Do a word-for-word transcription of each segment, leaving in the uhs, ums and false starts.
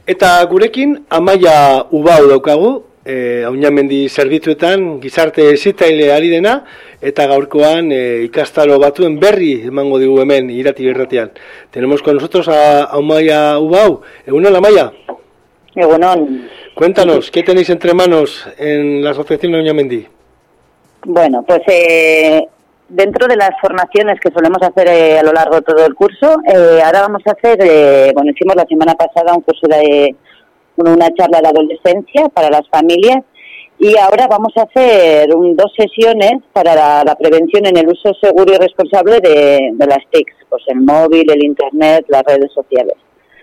Eta gurekin Amaia Ubau daukagu, e, Aunamendi zerbitzuetan gizarte hezitzaile ari dena, eta gaurkoan e, ikastaro batuen berri emango digu hemen irati irratian. Tenemos con nosotros a Amaia Ubau. Egunon, Amaia. Egunon. Cuéntanos, ¿qué tenéis entre manos en la Asociación Aunamendi? Bueno, pues eh, dentro de las formaciones que solemos hacer eh, a lo largo de todo el curso, eh, ahora vamos a hacer, eh, bueno, hicimos la semana pasada un curso de una charla de adolescencia para las familias y ahora vamos a hacer un, dos sesiones para la, la prevención en el uso seguro y responsable de, de las T I Cs, pues el móvil, el internet, las redes sociales.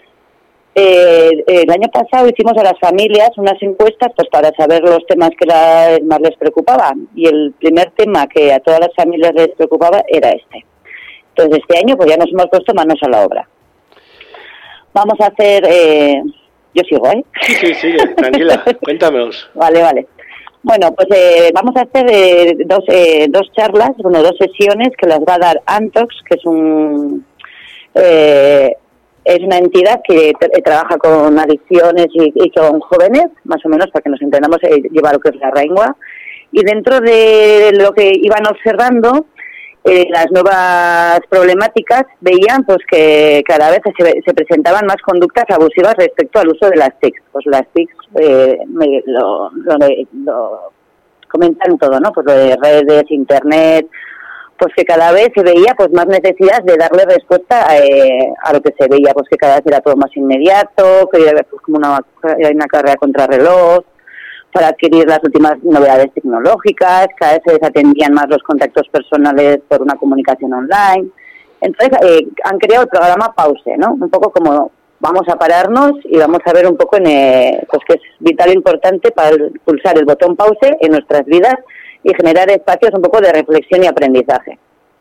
Eh, el año pasado hicimos a las familias unas encuestas pues para saber los temas que la, más les preocupaban y el primer tema que a todas las familias les preocupaba era este. Entonces este año pues ya nos hemos puesto manos a la obra. Vamos a hacer... Eh, yo sigo, ¿eh? Sí, sí, sigue, tranquila, cuéntanos. Vale, vale. Bueno, pues eh, vamos a hacer eh, dos, eh, dos charlas, bueno, dos sesiones que las va a dar Antox, que es un... Eh, Es una entidad que t- trabaja con adicciones y, y con jóvenes, más o menos, para que nos entendamos, eh, lleva lo que es la Raingua. Y dentro de lo que iban observando, eh, las nuevas problemáticas, veían pues que cada vez se, se presentaban más conductas abusivas respecto al uso de las T I Cs. Pues las T I Cs eh, me, lo, lo, lo comentan todo, ¿no? Pues lo de redes, internet... pues que cada vez se veía pues más necesidad de darle respuesta eh, a lo que se veía, pues que cada vez era todo más inmediato, que era pues, como una, una carrera contrarreloj para adquirir las últimas novedades tecnológicas, cada vez se desatendían más los contactos personales por una comunicación online. Entonces eh, han creado el programa Pause, ¿no? Un poco como vamos a pararnos y vamos a ver un poco en eh, pues que es vital e importante para pulsar el botón Pause en nuestras vidas y generar espacios un poco de reflexión y aprendizaje.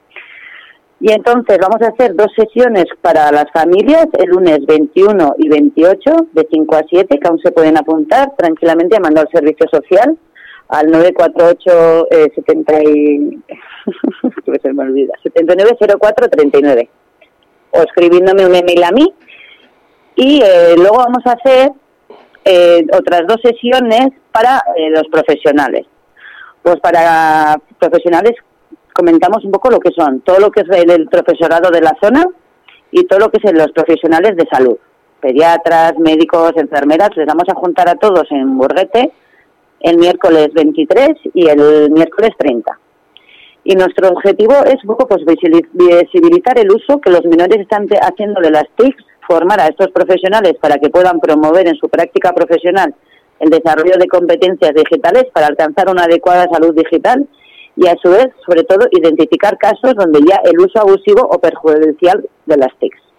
Y entonces vamos a hacer dos sesiones para las familias, el lunes veintiuno y veintiocho, de cinco a siete, que aún se pueden apuntar tranquilamente llamando al servicio social, al nueve cuatro ocho eh, setenta y... se me olvida, setenta y nueve cero cuatro treinta y nueve, o escribiéndome un email a mí. Y eh, luego vamos a hacer eh, otras dos sesiones para eh, los profesionales. Pues para profesionales comentamos un poco lo que son, todo lo que es el, el profesorado de la zona y todo lo que es los profesionales de salud, pediatras, médicos, enfermeras, les vamos a juntar a todos en Burguete el miércoles veintitrés y el miércoles treinta. Y nuestro objetivo es un poco pues visibilizar el uso que los menores están haciendo de las T I Cs, formar a estos profesionales para que puedan promover en su práctica profesional el desarrollo de competencias digitales para alcanzar una adecuada salud digital y, a su vez, sobre todo, identificar casos donde ya el uso abusivo o perjudicial de las T I Cs.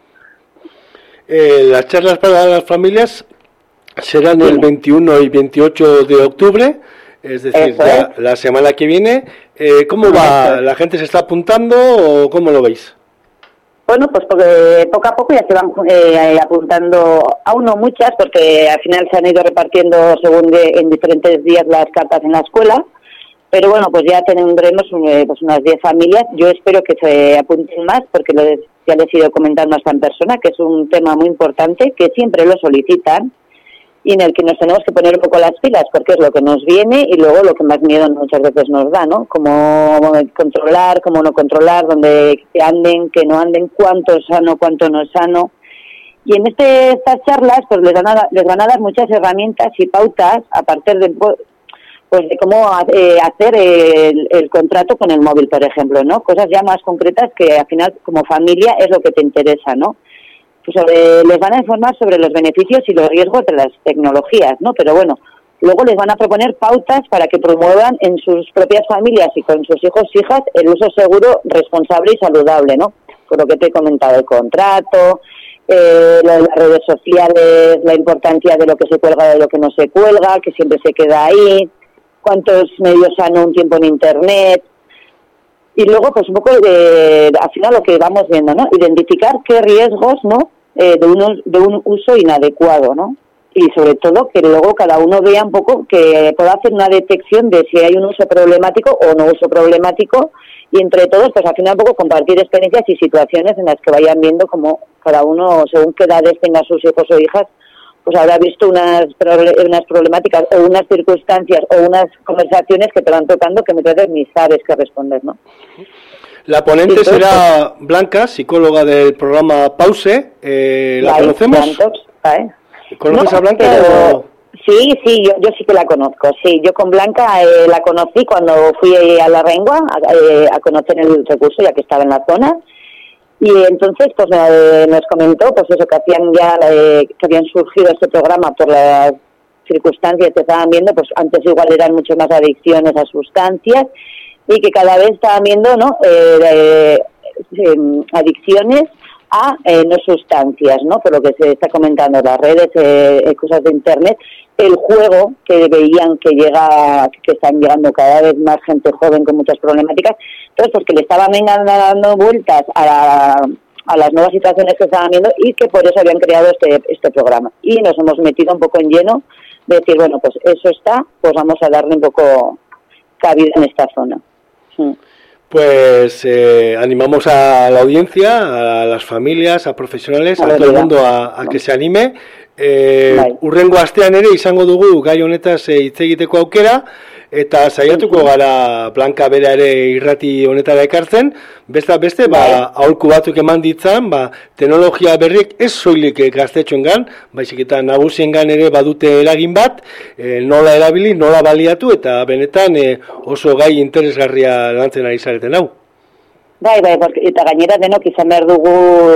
Eh, las charlas para las familias serán el veintiuno y veintiocho de octubre, es decir, ya la semana que viene. Eh, ¿Cómo va? ¿La gente se está apuntando o cómo lo veis? Bueno, pues porque poco a poco ya se van eh, apuntando, aún no muchas, porque al final se han ido repartiendo según de, en diferentes días las cartas en la escuela, pero bueno, pues ya tendremos eh, pues unas diez familias. Yo espero que se apunten más, porque lo de, ya les he ido comentando hasta en persona, que es un tema muy importante, que siempre lo solicitan y en el que nos tenemos que poner un poco las pilas, porque es lo que nos viene y luego lo que más miedo muchas veces nos da, ¿no? Cómo controlar, cómo no controlar, dónde anden, que no anden, cuánto es sano, cuánto no es sano. Y en este, estas charlas pues les van, a, les van a dar muchas herramientas y pautas a partir de, pues, de cómo eh, hacer el, el contrato con el móvil, por ejemplo, ¿no? Cosas ya más concretas que al final como familia es lo que te interesa, ¿no? Sobre, les van a informar sobre los beneficios y los riesgos de las tecnologías, ¿no? Pero bueno, luego les van a proponer pautas para que promuevan en sus propias familias y con sus hijos e hijas el uso seguro, responsable y saludable, ¿no? Por lo que te he comentado, el contrato, eh, las redes sociales, la importancia de lo que se cuelga de lo que no se cuelga, que siempre se queda ahí, cuántos medios sano un tiempo en internet. Y luego, pues un poco, de, al final lo que vamos viendo, ¿no? Identificar qué riesgos, ¿no? Eh, de, uno, de un uso inadecuado, ¿no? Y sobre todo que luego cada uno vea un poco que pueda hacer una detección de si hay un uso problemático o no uso problemático y entre todos, pues al final un poco compartir experiencias y situaciones en las que vayan viendo como cada uno, según qué edades tenga sus hijos o hijas, pues habrá visto unas, unas problemáticas o unas circunstancias o unas conversaciones que te van tocando que muchas veces ni sabes qué responder, ¿no? La ponente será Blanca, psicóloga del programa Pause. Eh, ¿La conocemos? Blantox, ¿eh? ¿Conoces no, a Blanca? Pero... O... Sí, sí, yo, yo sí que la conozco. Sí, yo con Blanca eh, la conocí cuando fui a la Rengua a, eh, a conocer el recurso, ya que estaba en la zona. Y entonces pues eh, nos comentó pues eso, que hacían ya eh, que habían surgido este programa por las circunstancias que estaban viendo, pues antes igual eran mucho más adicciones a sustancias y que cada vez estaban viendo, ¿no? Eh, eh, eh, adicciones a eh, no sustancias, ¿no? Por lo que se está comentando las redes, eh, cosas de internet, el juego que veían que llega, que están llegando cada vez más gente joven con muchas problemáticas, entonces pues que le estaban dando vueltas a, la, a las nuevas situaciones que estaban viendo y que por eso habían creado este, este programa. Y nos hemos metido un poco en lleno de decir, bueno, pues eso está, pues vamos a darle un poco cabida en esta zona. Sí. Pues eh, animamos a la audiencia, a las familias, a profesionales, a, a todo el mundo a, a que se anime. Eh, bai. Urrengo astean ere izango dugu gai honetaz hitz egiteko aukera, eta saiatuko gara Blanka bera ere irrati honetara ekartzen, beste beste ba aholku batzuk eman ditzan, ba teknologia berriek ez soilik gaztetxoengan, baizik eta nagusiengan ere badute eragin bat, e, nola erabili, nola baliatu eta benetan e, oso gai interesgarria lantzen ari zareten hau. Bai, bai, eta gainera denok izan behar dugu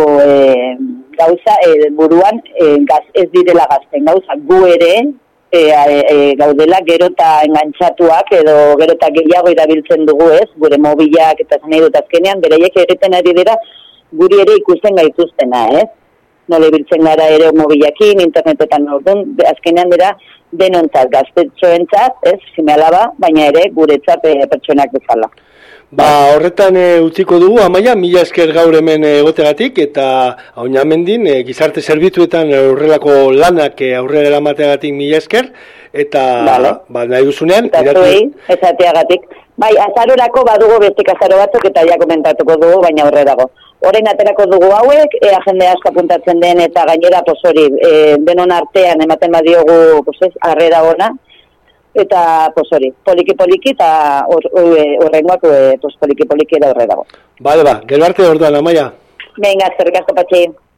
e, gauza e, buruan e, gaz, ez direla gazten gauza, gu ere e, e, gaudela gero eta engantzatuak edo gero eta gehiago erabiltzen dugu ez, gure mobilak eta zanei dut azkenean, bereiek egiten ari dira guri ere ikusten gaituztena, ez? Nola ibiltzen gara ere mobilakin, internetetan orduan, azkenean dira denontzat, gaztetxoentzat, ez, seme alaba, baina ere guretzat e, pertsonak bezala. Ba, horretan e, utziko dugu, Amaia, mila esker gaur hemen egotegatik, eta Oñamendin e, gizarte zerbitzuetan horrelako lanak e, aurrera eramateagatik mila esker, eta vale. Ba, nahi duzunean... Eta iratu... zuei, esateagatik. Bai, azarorako badugu bestik azaro batzuk, eta ja komentatuko dugu, baina horrerago. Orain aterako dugu hauek, e, agende asko apuntatzen den, eta gainera, pues hori, e, denon artean ematen badiogu, pues ez, arrera ona, eta pues hori, poliki-poliki eta horrengoak or, or, pues, poliki-poliki era horre dago. Bale ba, gero arte orduan, Amaia. Venga, zerrik asko patxi.